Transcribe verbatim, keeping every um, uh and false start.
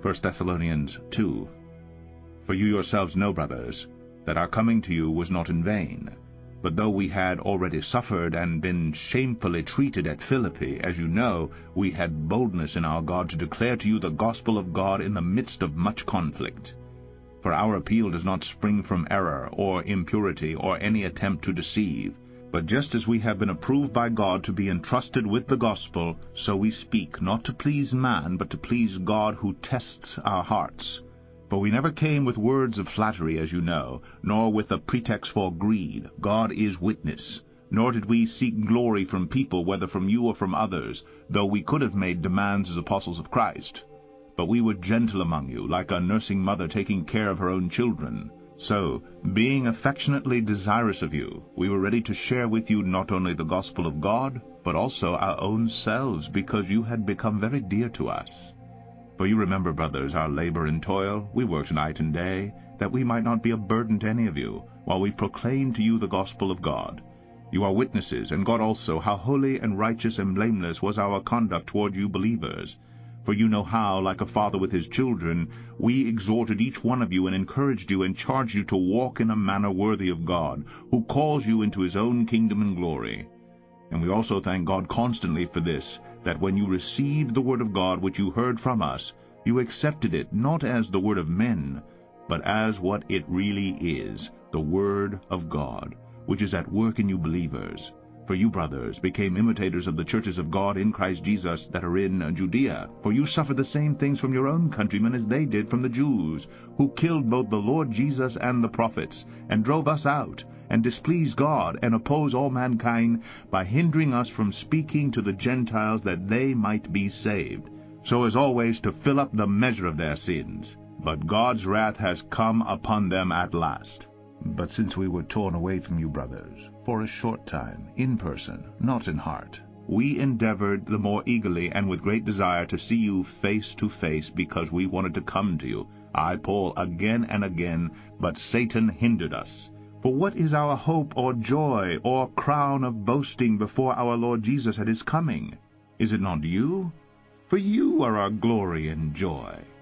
First Thessalonians two. For you yourselves know, brothers, that our coming to you was not in vain. But though we had already suffered and been shamefully treated at Philippi, as you know, we had boldness in our God to declare to you the gospel of God in the midst of much conflict. For our appeal does not spring from error or impurity or any attempt to deceive, but just as we have been approved by God to be entrusted with the gospel, so we speak, not to please man, but to please God who tests our hearts. For we never came with words of flattery, as you know, nor with a pretext for greed. God is witness. Nor did we seek glory from people, whether from you or from others, though we could have made demands as apostles of Christ. But we were gentle among you, like a nursing mother taking care of her own children. So, being affectionately desirous of you, we were ready to share with you not only the gospel of God, but also our own selves, because you had become very dear to us. For you remember, brothers, our labor and toil. We worked night and day, that we might not be a burden to any of you, while we proclaim to you the gospel of God. You are witnesses, and God also, how holy and righteous and blameless was our conduct toward you believers. For you know how, like a father with his children, we exhorted each one of you and encouraged you and charged you to walk in a manner worthy of God, who calls you into his own kingdom and glory. And we also thank God constantly for this, that when you received the word of God which you heard from us, you accepted it not as the word of men, but as what it really is, the word of God, which is at work in you believers. For you, brothers, became imitators of the churches of God in Christ Jesus that are in Judea. For you suffered the same things from your own countrymen as they did from the Jews, who killed both the Lord Jesus and the prophets, and drove us out, and displease God, and oppose all mankind, by hindering us from speaking to the Gentiles that they might be saved, so as always to fill up the measure of their sins. But God's wrath has come upon them at last. But since we were torn away from you, brothers, for a short time, in person, not in heart, we endeavored the more eagerly and with great desire to see you face to face, because we wanted to come to you, I, Paul, again and again, but Satan hindered us. For what is our hope or joy or crown of boasting before our Lord Jesus at his coming? Is it not you? For you are our glory and joy.